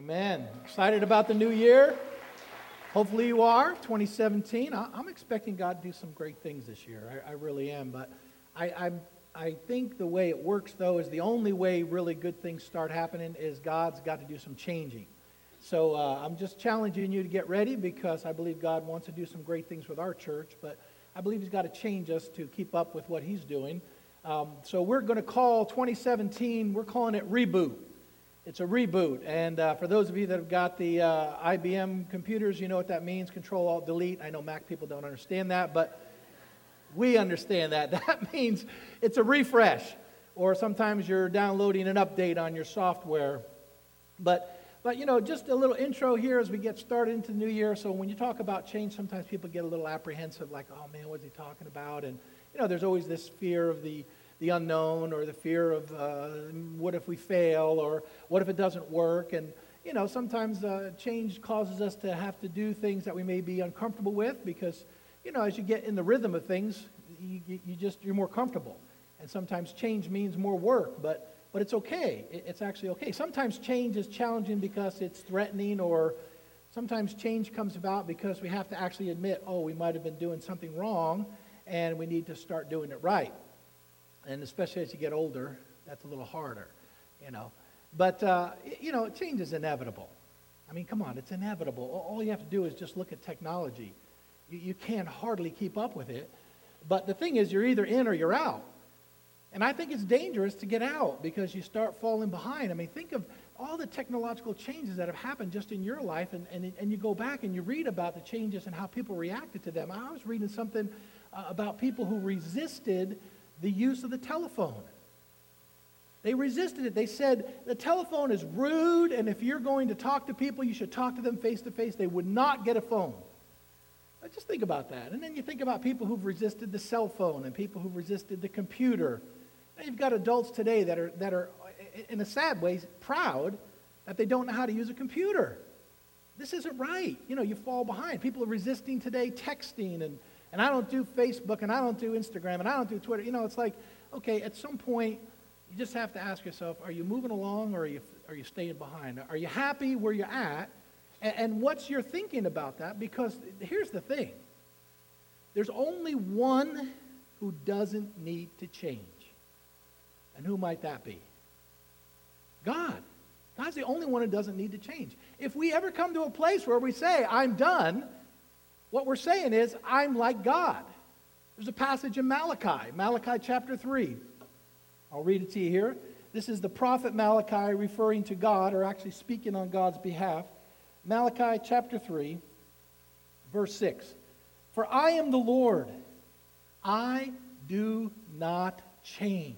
Amen. Excited about the new year? Hopefully you are. 2017. I'm expecting God to do some great things this year. I really am. But I think the way it works, though, is the only way really good things start happening is God's got to do some changing. So I'm just challenging you to get ready because I believe God wants to do some great things with our church. But I believe He's got to change us to keep up with what He's doing. So we're going to call 2017, we're calling it Reboot. It's a reboot, and for those of you that have got the IBM computers, you know what that means, Control-Alt-Delete. I know Mac people don't understand that, but we understand that. That means it's a refresh, or sometimes you're downloading an update on your software. But you know, just a little intro here as we get started into the new year. So when you talk about change, sometimes people get a little apprehensive, like, oh man, what's he talking about? And you know, there's always this fear of the unknown, or the fear of what if we fail, or what if it doesn't work. And you know, sometimes change causes us to have to do things that we may be uncomfortable with, because you know, as you get in the rhythm of things, you're more comfortable. And sometimes change means more work, but it's okay. It's actually okay. Sometimes change is challenging because it's threatening, or sometimes change comes about because we have to actually admit, oh, we might have been doing something wrong, and we need to start doing it right. And especially as you get older, that's a little harder, you know. But, you know, change is inevitable. I mean, come on, it's inevitable. All you have to do is just look at technology. You can't hardly keep up with it. But the thing is, you're either in or you're out. And I think it's dangerous to get out because you start falling behind. I mean, think of all the technological changes that have happened just in your life, and you go back and you read about the changes and how people reacted to them. I was reading something about people who resisted the use of the telephone. They resisted it. They said the telephone is rude, and if you're going to talk to people, you should talk to them face to face. They would not get a phone. But just think about that. And then you think about people who've resisted the cell phone and people who've resisted the computer. And you've got adults today that are in a sad way proud that they don't know how to use a computer. This isn't right. You know, you fall behind. People are resisting today texting, and I don't do Facebook, and I don't do Instagram, and I don't do Twitter. You know, it's like, okay, at some point, you just have to ask yourself, are you moving along, or are you staying behind? Are you happy where you're at? And what's your thinking about that? Because here's the thing. There's only one who doesn't need to change. And who might that be? God. God's the only one who doesn't need to change. If we ever come to a place where we say, I'm done, what we're saying is, I'm like God. There's a passage in Malachi chapter 3. I'll read it to you here. This is the prophet Malachi referring to God, or actually speaking on God's behalf. Malachi chapter 3, verse 6. For I am the Lord. I do not change.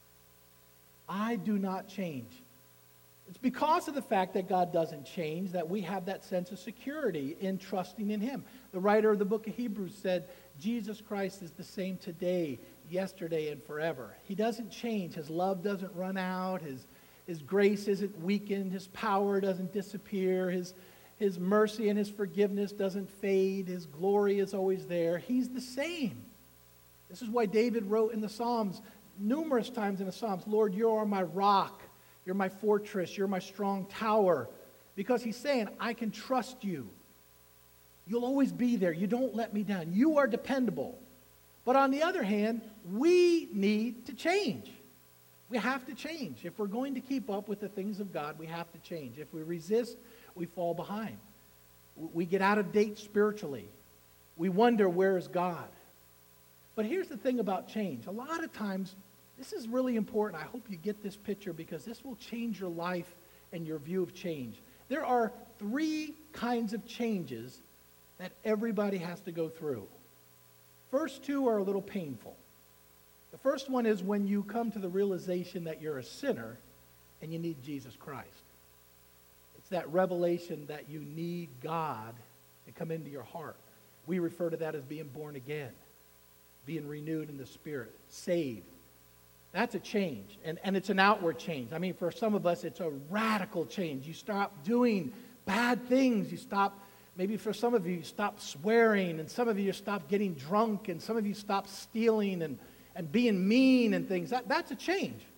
I do not change. It's because of the fact that God doesn't change that we have that sense of security in trusting in Him. The writer of the book of Hebrews said, Jesus Christ is the same today, yesterday, and forever. He doesn't change. His love doesn't run out. His grace isn't weakened. His power doesn't disappear. His mercy and His forgiveness doesn't fade. His glory is always there. He's the same. This is why David wrote in the Psalms, numerous times in the Psalms, Lord, you are my rock. You're my fortress. You're my strong tower. Because he's saying, I can trust you. You'll always be there. You don't let me down. You are dependable. But on the other hand, we need to change. We have to change. If we're going to keep up with the things of God, we have to change. If we resist, we fall behind. We get out of date spiritually. We wonder, where is God? But here's the thing about change. A lot of times, this is really important. I hope you get this picture because this will change your life and your view of change. There are 3 kinds of changes that everybody has to go through. First 2 are a little painful. The first one is when you come to the realization that you're a sinner and you need Jesus Christ. It's that revelation that you need God to come into your heart. We refer to that as being born again, being renewed in the Spirit, saved. That's a change, and it's an outward change. I mean, for some of us, it's a radical change. You stop doing bad things. You stop, maybe for some of you, you stop swearing, and some of you stop getting drunk, and some of you stop stealing and being mean and things. That's a change.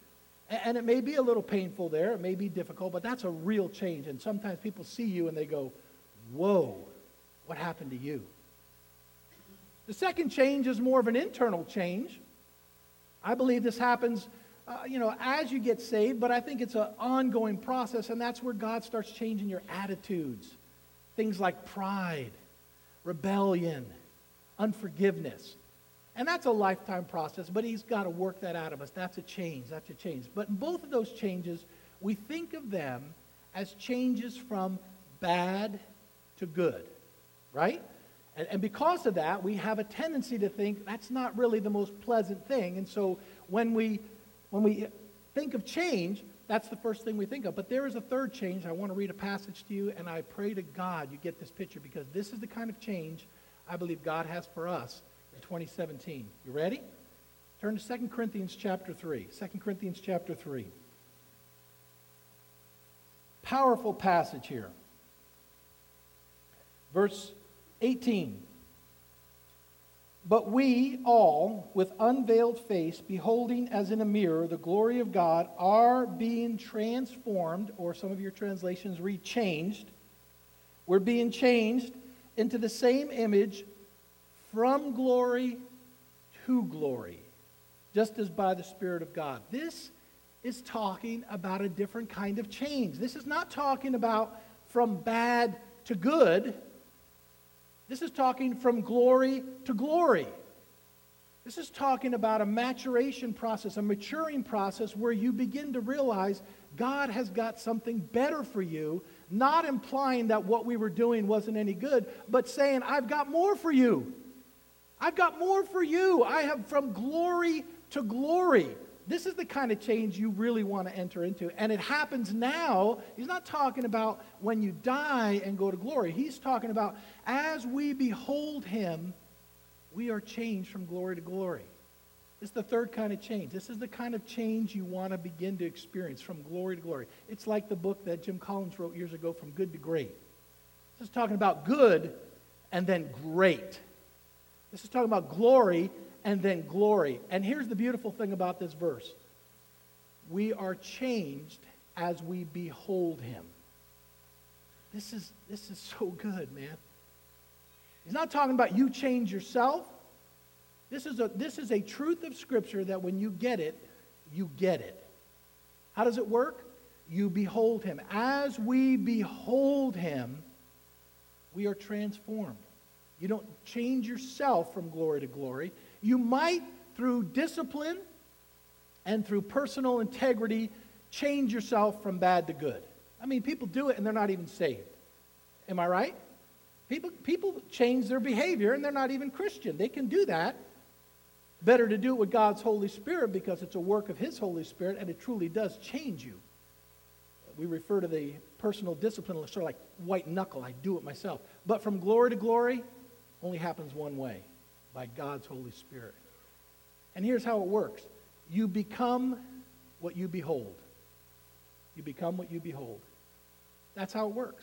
And it may be a little painful there. It may be difficult, but that's a real change. And sometimes people see you and they go, whoa, what happened to you? The second change is more of an internal change. I believe this happens, as you get saved, but I think it's an ongoing process, and that's where God starts changing your attitudes. Things like pride, rebellion, unforgiveness. And that's a lifetime process, but He's got to work that out of us. That's a change. But in both of those changes, we think of them as changes from bad to good, right? And because of that, we have a tendency to think that's not really the most pleasant thing. And so when we think of change, that's the first thing we think of. But there is a third change. I want to read a passage to you, and I pray to God you get this picture, because this is the kind of change I believe God has for us in 2017. You ready? Turn to 2 Corinthians chapter 3. 2 Corinthians chapter 3. Powerful passage here. Verse 18. But we all, with unveiled face, beholding as in a mirror the glory of God, are being transformed, or some of your translations read changed. We're being changed into the same image from glory to glory, just as by the Spirit of God. This is talking about a different kind of change. This is not talking about from bad to good. This is talking from glory to glory. This is talking about a maturation process, a maturing process where you begin to realize God has got something better for you, not implying that what we were doing wasn't any good, but saying, I've got more for you. I've got more for you. I have from glory to glory. This is the kind of change you really want to enter into. And it happens now. He's not talking about when you die and go to glory. He's talking about as we behold Him, we are changed from glory to glory. This is the third kind of change. This is the kind of change you want to begin to experience from glory to glory. It's like the book that Jim Collins wrote years ago, From Good to Great. This is talking about good and then great. This is talking about glory and then glory. And here's the beautiful thing about this verse. We are changed as we behold Him. This is so good, man. He's not talking about you change yourself. This is a truth of Scripture that when you get it, you get it. How does it work? You behold Him. As we behold Him, we are transformed. You don't change yourself from glory to glory. You might, through discipline and through personal integrity, change yourself from bad to good. I mean, people do it and they're not even saved. Am I right? People change their behavior and they're not even Christian. They can do that. Better to do it with God's Holy Spirit, because it's a work of His Holy Spirit and it truly does change you. We refer to the personal discipline sort of like white knuckle. I do it myself. But from glory to glory only happens one way, by God's Holy Spirit. And here's how it works. You become what you behold. You become what you behold. That's how it works.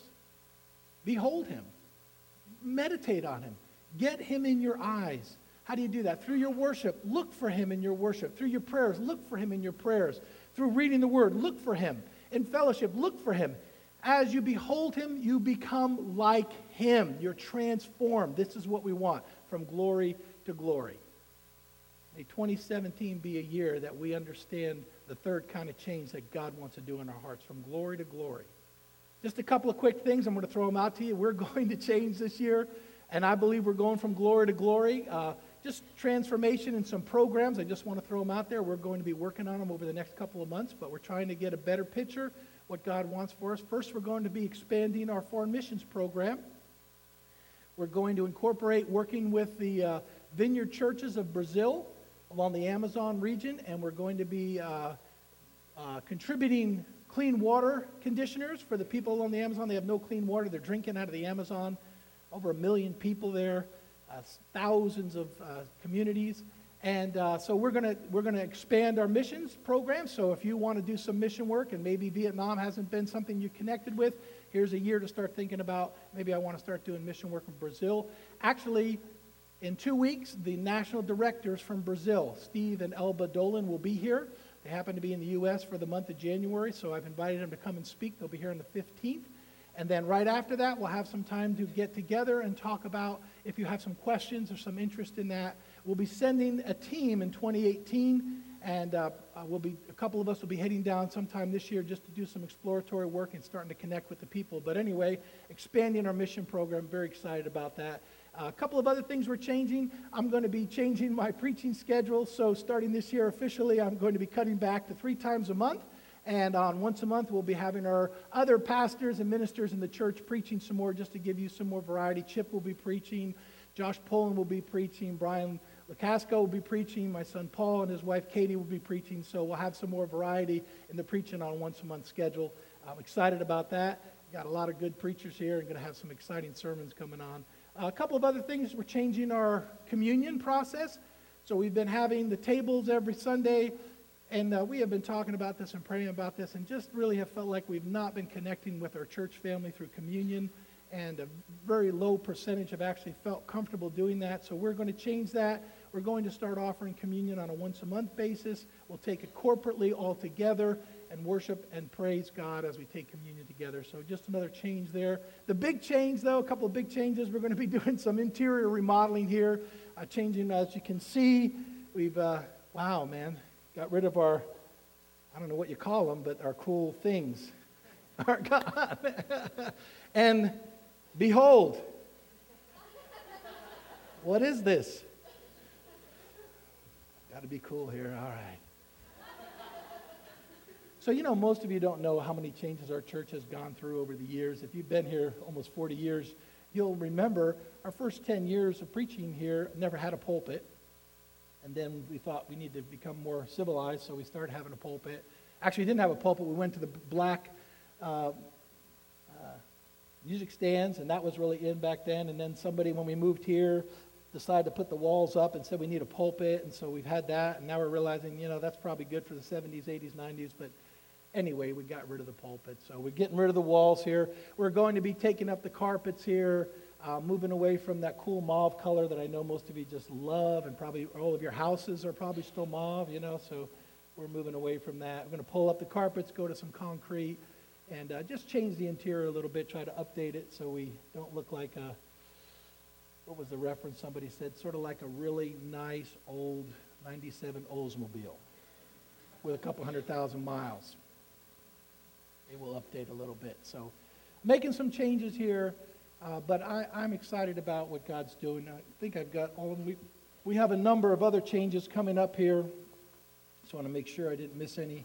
Behold Him. Meditate on Him. Get Him in your eyes. How do you do that? Through your worship. Look for Him in your worship. Through your prayers. Look for Him in your prayers. Through reading the Word. Look for Him. In fellowship. Look for Him. As you behold Him, you become like Him. You're transformed. This is what we want, from glory to glory. May 2017 be a year that we understand the third kind of change that God wants to do in our hearts, from glory to glory. Just a couple of quick things. I'm going to throw them out to you. We're going to change this year, and I believe we're going from glory to glory. Just transformation and some programs. I just want to throw them out there. We're going to be working on them over the next couple of months, but we're trying to get a better picture what God wants for us. First, we're going to be expanding our foreign missions program. We're going to incorporate working with the vineyard churches of Brazil along the Amazon region, and we're going to be contributing clean water conditioners for the people along the Amazon. They have no clean water. They're drinking out of the Amazon. Over 1 million people there, thousands of communities. And so we're going to expand our missions program. So if you want to do some mission work, and maybe Vietnam hasn't been something you connected with, here's a year to start thinking about, maybe I want to start doing mission work in Brazil. Actually, in 2 weeks, the national directors from Brazil, Steve and Elba Dolan, will be here. They happen to be in the U.S. for the month of January, so I've invited them to come and speak. They'll be here on the 15th. And then right after that, we'll have some time to get together and talk about if you have some questions or some interest in that. We'll be sending a team in 2018, and a couple of us will be heading down sometime this year just to do some exploratory work and starting to connect with the people. But anyway, expanding our mission program, very excited about that. A couple of other things we're changing. I'm going to be changing my preaching schedule, so starting this year officially, I'm going to be cutting back to 3 times a month. And on once a month, we'll be having our other pastors and ministers in the church preaching some more, just to give you some more variety. Chip will be preaching. Josh Poland will be preaching. Brian Lacasco will be preaching. My son Paul and his wife Katie will be preaching. So we'll have some more variety in the preaching on a once-a-month schedule. I'm excited about that. Got a lot of good preachers here and going to have some exciting sermons coming on. A couple of other things. We're changing our communion process. So we've been having the tables every Sunday. And we have been talking about this and praying about this and just really have felt like we've not been connecting with our church family through communion. And a very low percentage have actually felt comfortable doing that. So we're going to change that. We're going to start offering communion on a once-a-month basis. We'll take it corporately all together and worship and praise God as we take communion together. So just another change there. The big change, though, a couple of big changes. We're going to be doing some interior remodeling here. Changing, as you can see, we've, wow, man. Got rid of our, I don't know what you call them, but our cool things. Our God. And behold, what is this? Got to be cool here. All right. So, most of you don't know how many changes our church has gone through over the years. If you've been here almost 40 years, you'll remember our first 10 years of preaching here never had a pulpit. And then we thought we need to become more civilized, so we started having a pulpit. Actually, we didn't have a pulpit. We went to the black music stands, and that was really in back then. And then somebody, when we moved here, decided to put the walls up and said we need a pulpit. And so we've had that, and now we're realizing, that's probably good for the 70s, 80s, 90s. But anyway, we got rid of the pulpit. So we're getting rid of the walls here. We're going to be taking up the carpets here. Moving away from that cool mauve color that I know most of you just love, and probably all of your houses are probably still mauve, so we're moving away from that. We're going to pull up the carpets, go to some concrete, and just change the interior a little bit, try to update it so we don't look like what was the reference somebody said, sort of like a really nice old 97 Oldsmobile with a couple 100,000 miles. It will update a little bit. So making some changes here. But I'm excited about what God's doing. I think I've got all of them. We have a number of other changes coming up here. Just want to make sure I didn't miss any.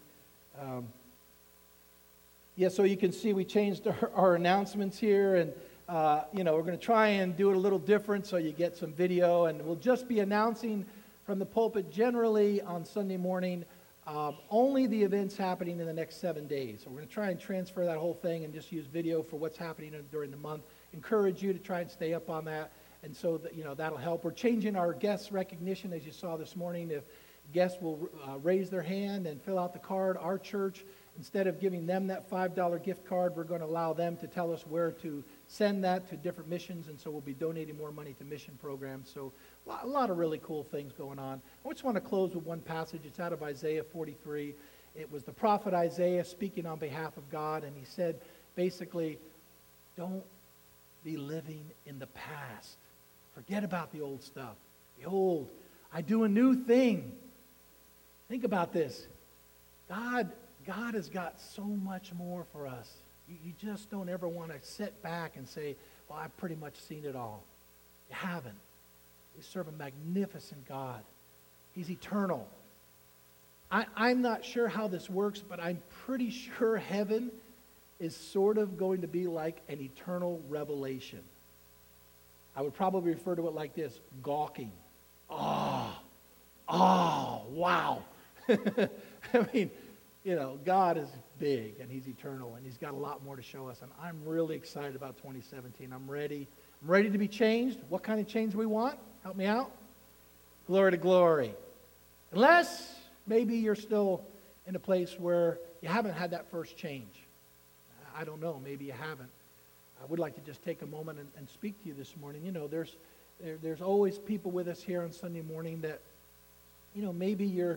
So you can see we changed our announcements here. And, we're going to try and do it a little different so you get some video. And we'll just be announcing from the pulpit generally on Sunday morning only the events happening in the next 7 days. So we're going to try and transfer that whole thing and just use video for what's happening during the month. Encourage you to try and stay up on that, and so that that'll help. We're changing our guest recognition, as you saw this morning. If guests will raise their hand and fill out the card, our church, instead of giving them that $5 gift card, we're going to allow them to tell us where to send that to different missions, and so we'll be donating more money to mission programs. So a lot of really cool things going on. I just want to close with one passage. It's out of Isaiah 43. It was the prophet Isaiah speaking on behalf of God, and he said, basically, don't be living in the past. Forget about the old stuff. Behold, I do a new thing. Think about this. God has got so much more for us. You just don't ever want to sit back and say, well, I've pretty much seen it all. You haven't. We serve a magnificent God. He's eternal. I'm not sure how this works, but I'm pretty sure heaven is sort of going to be like an eternal revelation. I would probably refer to it like this: gawking. Oh, wow. I mean, God is big and he's eternal and he's got a lot more to show us. And I'm really excited about 2017. I'm ready to be changed. What kind of change do we want? Help me out. Glory to glory. Unless maybe you're still in a place where you haven't had that first change. I don't know. Maybe you haven't. I would like to just take a moment and speak to you this morning. There's always people with us here on Sunday morning that, maybe you're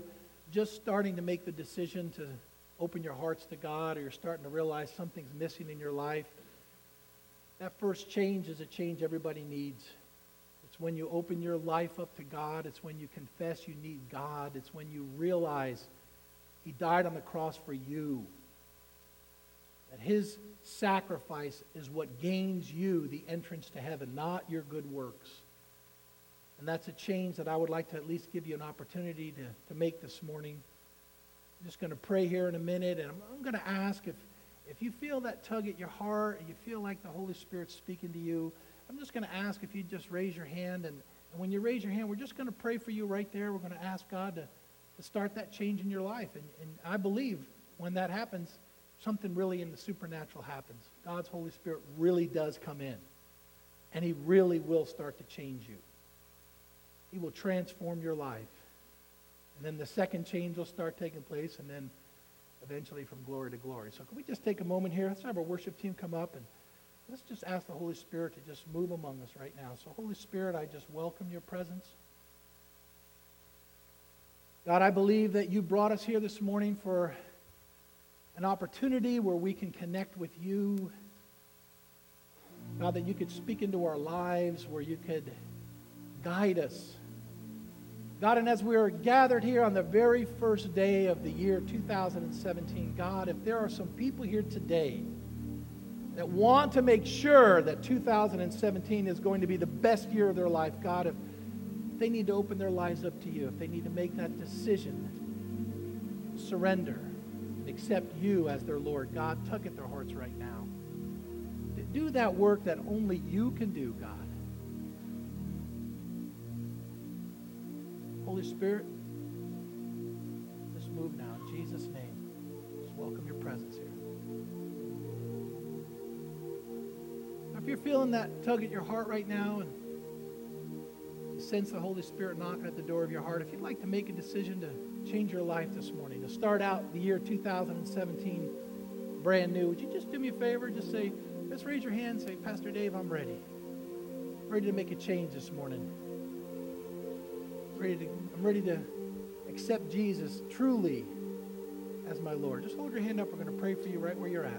just starting to make the decision to open your hearts to God, or you're starting to realize something's missing in your life, that first change is a change everybody needs. It's when you open your life up to God. It's when you confess you need God. It's when you realize He died on the cross for you. That His sacrifice is what gains you the entrance to heaven, not your good works. And that's a change that I would like to at least give you an opportunity to make this morning. I'm just going to pray here in a minute, and I'm going to ask if you feel that tug at your heart, and you feel like the Holy Spirit's speaking to you, I'm just going to ask if you just raise your hand. And when you raise your hand, we're just going to pray for you right there. We're going to ask God to start that change in your life. And I believe when that happens, something really in the supernatural happens. God's Holy Spirit really does come in, and He really will start to change you. He will transform your life. And then the second change will start taking place, and then eventually from glory to glory. So can we just take a moment here? Let's have our worship team come up, and let's just ask the Holy Spirit to just move among us right now. So Holy Spirit, I just welcome your presence. God, I believe that you brought us here this morning for an opportunity where we can connect with you. God, that you could speak into our lives, where you could guide us. God, and as we are gathered here on the very first day of the year 2017, God, if there are some people here today that want to make sure that 2017 is going to be the best year of their life, God, if they need to open their lives up to you, if they need to make that decision, surrender, and accept you as their Lord, God, tug at their hearts right now. Do that work that only you can do, God. Holy Spirit, just move now in Jesus' name. Just welcome your presence here. Now, if you're feeling that tug at your heart right now, and you sense the Holy Spirit knocking at the door of your heart, if you'd like to make a decision to change your life this morning, to start out the year 2017 brand new, would you just do me a favor? Just raise your hand and say, Pastor Dave, I'm ready. I'm ready to make a change this morning. I'm ready to accept Jesus truly as my Lord. Just hold your hand up. We're going to pray for you right where you're at.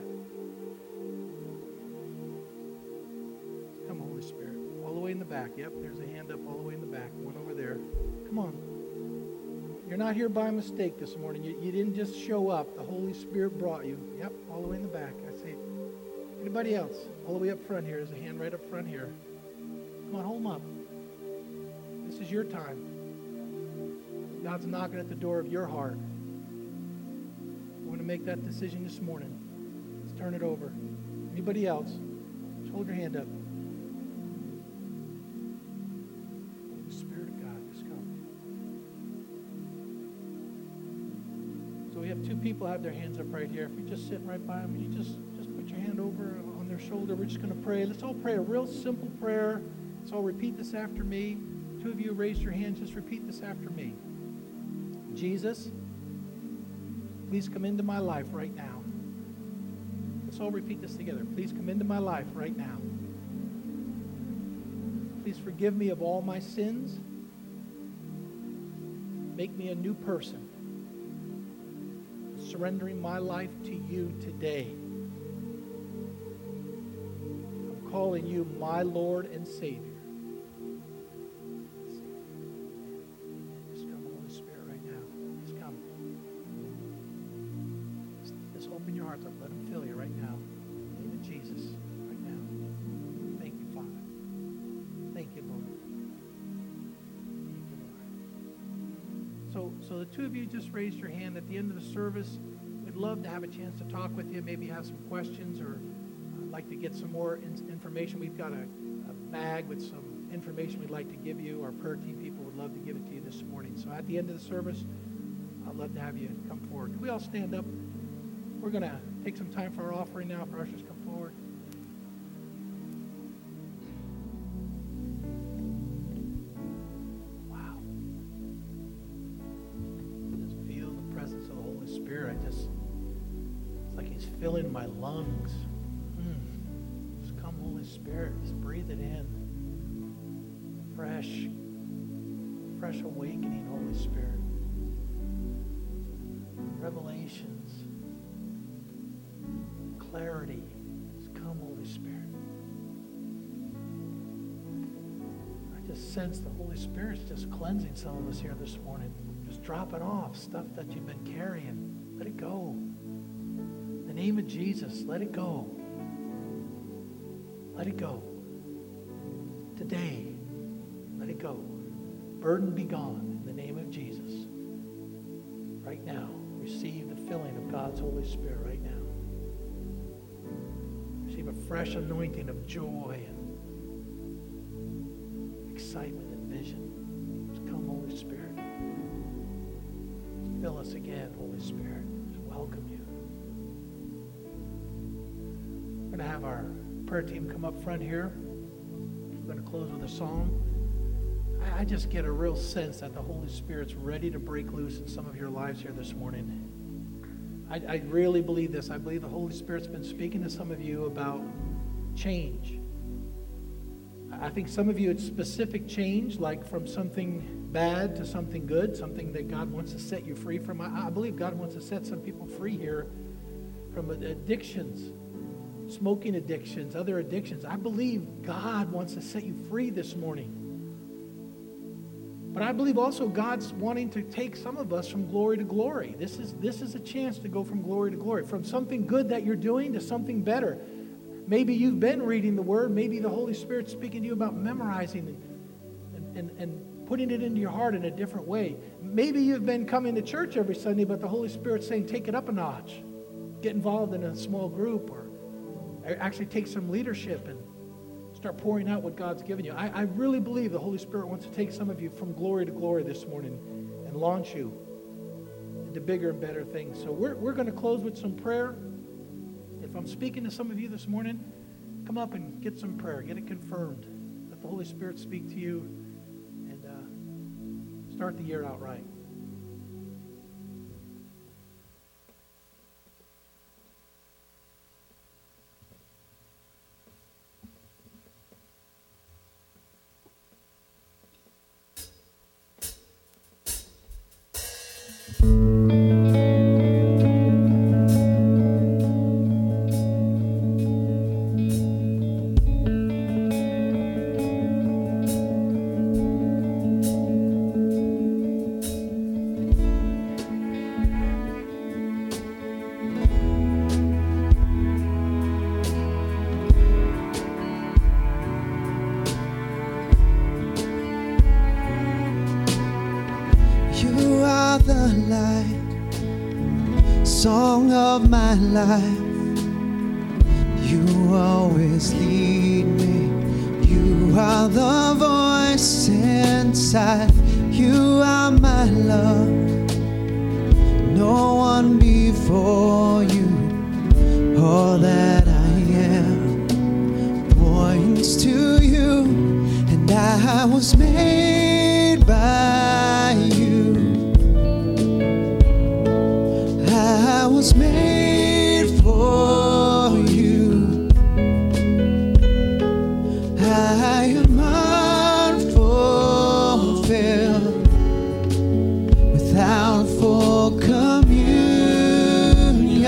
Come, Holy Spirit. All the way in the back. Yep, there's a hand up all the way in the back. One over there. Come on. You're not here by mistake this morning. You didn't just show up. The Holy Spirit brought you. Yep, all the way in the back. I see. Anybody else? All the way up front here. There's a hand right up front here. Come on, hold them up. This is your time. God's knocking at the door of your heart. You want to make that decision this morning? Let's turn it over. Anybody else? Just hold your hand up. Holy Spirit of God, just come. So we have two people have their hands up right here. If you're just sitting right by them, you just put your hand over on their shoulder. We're just going to pray. Let's all pray a real simple prayer. Let's all repeat this after me. Two of you raised your hands. Just repeat this after me. Jesus, please come into my life right now. Let's all repeat this together. Please come into my life right now. Please forgive me of all my sins. Make me a new person. Surrendering my life to you today. I'm calling you my Lord and Savior. Let him fill you right now. In the name of Jesus, right now. Thank you, Father. Thank you, Lord. Thank you, Lord. So the two of you just raised your hand at the end of the service. We'd love to have a chance to talk with you, maybe have some questions, or like to get some more information. We've got a bag with some information we'd like to give you. Our prayer team people would love to give it to you this morning. So at the end of the service, I'd love to have you come forward. Can we all stand up? We're going to take some time for our offering now. If our ushers come forward. Wow. Just feel the presence of the Holy Spirit. It's like He's filling my lungs. Just come, Holy Spirit. Just breathe it in. Fresh awakening, Holy Spirit. revelations, clarity. Just come, Holy Spirit. I just sense the Holy Spirit's just cleansing some of us here this morning. Just dropping off stuff that you've been carrying. Let it go. In the name of Jesus, let it go. Let it go. Today, let it go. Burden be gone in the name of Jesus. Right now, receive the filling of God's Holy Spirit right now. Receive a fresh anointing of joy and excitement and vision. Just come, Holy Spirit. Just fill us again, Holy Spirit. Just welcome you. We're going to have our prayer team come up front here. We're going to close with a song. I just get a real sense that the Holy Spirit's ready to break loose in some of your lives here this morning. I really believe this. I believe the Holy Spirit's been speaking to some of you about change. I think some of you it's specific change, like from something bad to something good, something that God wants to set you free from. I believe God wants to set some people free here from addictions, smoking addictions, other addictions. I believe God wants to set you free this morning. But I believe also God's wanting to take some of us from glory to glory. This is a chance to go from glory to glory, from something good that you're doing to something better. Maybe you've been reading the Word. Maybe the Holy Spirit's speaking to you about memorizing and putting it into your heart in a different way. Maybe you've been coming to church every Sunday, but the Holy Spirit's saying, take it up a notch. Get involved in a small group, or actually take some leadership and start pouring out what God's given you. I really believe the Holy Spirit wants to take some of you from glory to glory this morning and launch you into bigger and better things. So we're going to close with some prayer. If I'm speaking to some of you this morning, come up and get some prayer. Get it confirmed. Let the Holy Spirit speak to you and start the year out right. Song of my life, you always lead me. You are the voice inside. You are my love, no one before you. All that I am points to you, and I was made by you. I was made for you. I am unfulfilled without full communion.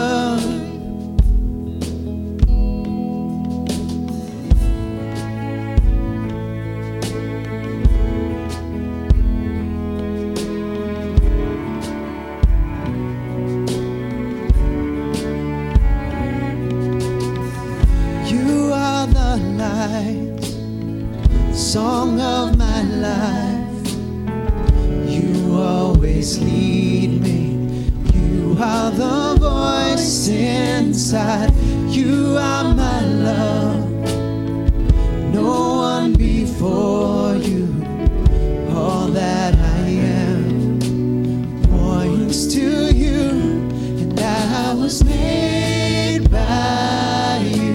Song of my life, you always lead me. You are the voice inside. You are my love, no one before you. All that I am points to you, and I was made by you.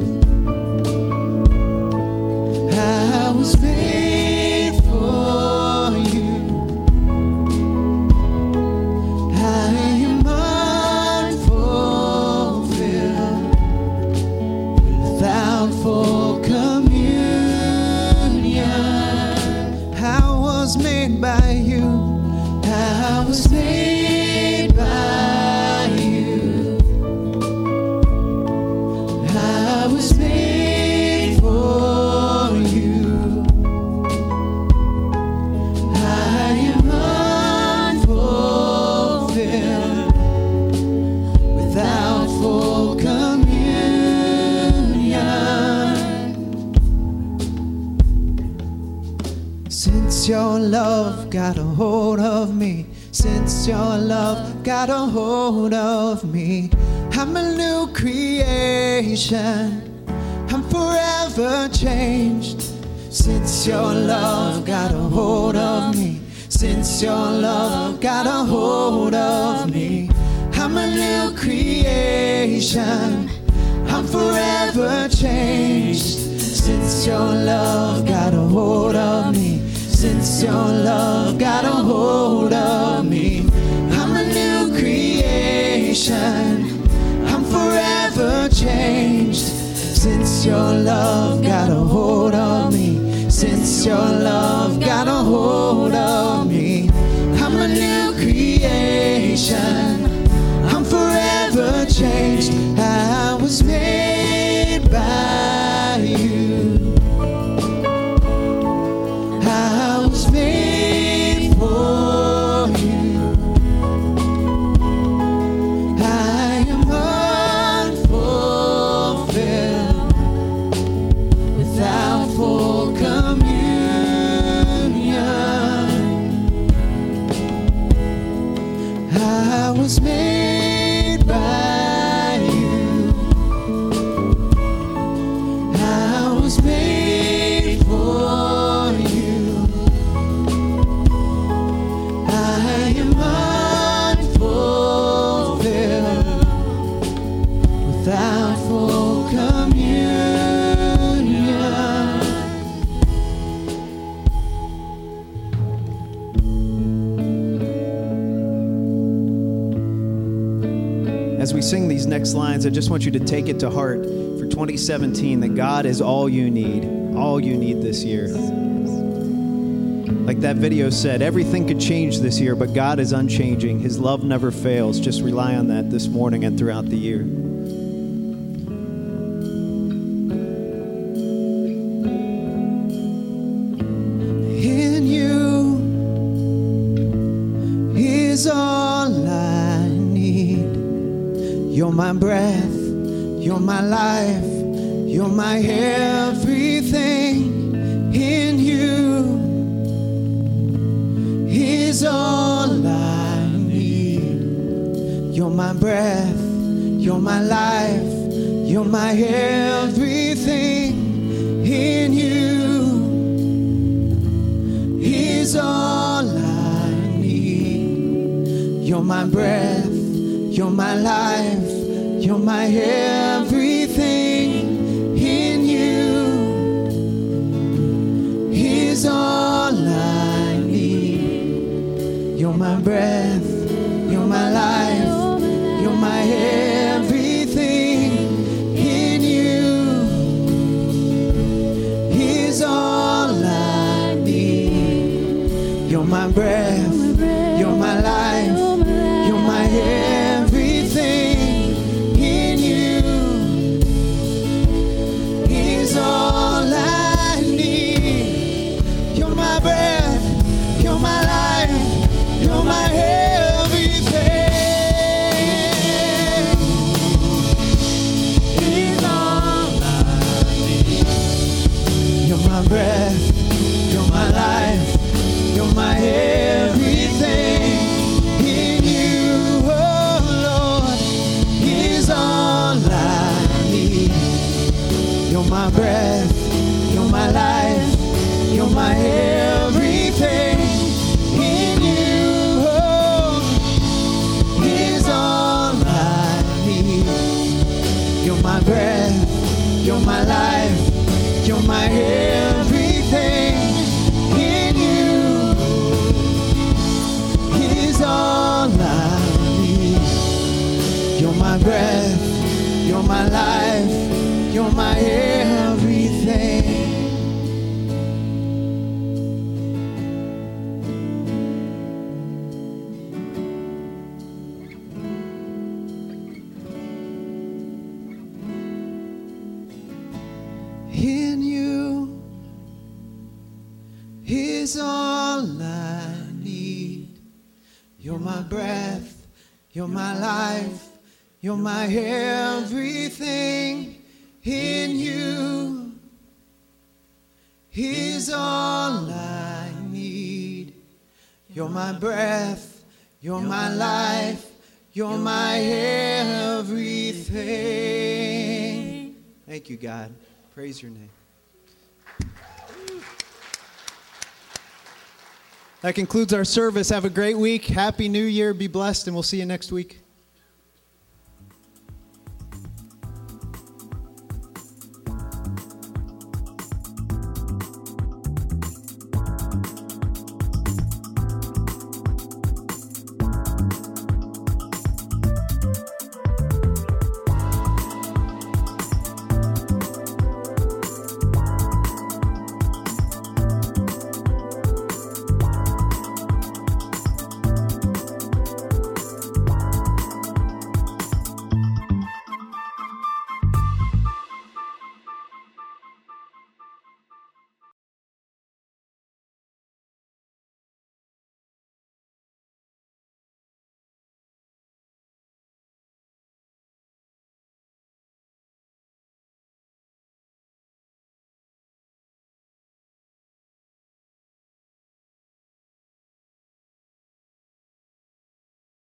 I was made for you. I am unfulfilled without full communion. Since your love got a hold of me, since your love got a hold of me, I'm a new creation, I'm forever changed. Since your love got a hold of me, since your love got a hold of me, I'm a new creation, I'm forever changed. Since your love got a hold of me, since your love got a hold of me, I'm a new creation, I'm forever changed. Since your love got a hold of me, since your love got a hold of me, I'm a new creation, I'm forever changed. I was made by you, I was made for you. I am unfulfilled without full communion. I was made by you, I was made for you. I am unfulfilled without full communion. As we sing these next lines, I just want you to take it to heart for 2017 that God is all you need this year. Like that video said, everything could change this year, but God is unchanging. His love never fails. Just rely on that this morning and throughout the year. In you is all I need. You're my breath, you're my life, you're my everything. In you is all I need. You're my breath, you're my life, you're my everything. In you is all I need. You're my breath, you're my life, you're my everything. In you is all I need. You're my breath, you're my life, you're my everything. In you is all I need. You're my breath, you're my life, you're my everything. In you is all I need. You're my breath, you're my life, you're my everything. Is all I need. You're my breath, you're my life, you're my everything. In you, oh Lord, is all I need. You're my breath, you're my life, you're my everything. In you, oh, is all I need. You're my breath, you're my life, you're my everything. In you is all I need. You're my breath, you're my life, you're my everything. In you is all I need. You're my breath, you're my life, you're my everything. In you is all I You're my breath, you're my life, you're my everything. Thank you, God. Praise your name. That concludes our service. Have a great week. Happy New Year. Be blessed, and we'll see you next week.